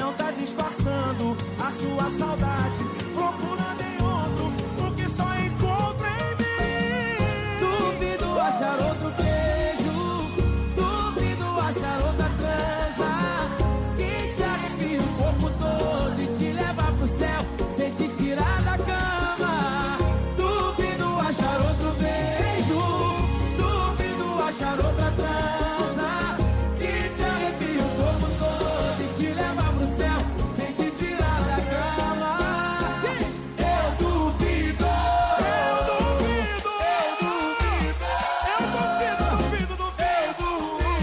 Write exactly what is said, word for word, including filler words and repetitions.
não tá disfarçando a sua saudade, procurando em outro o que só em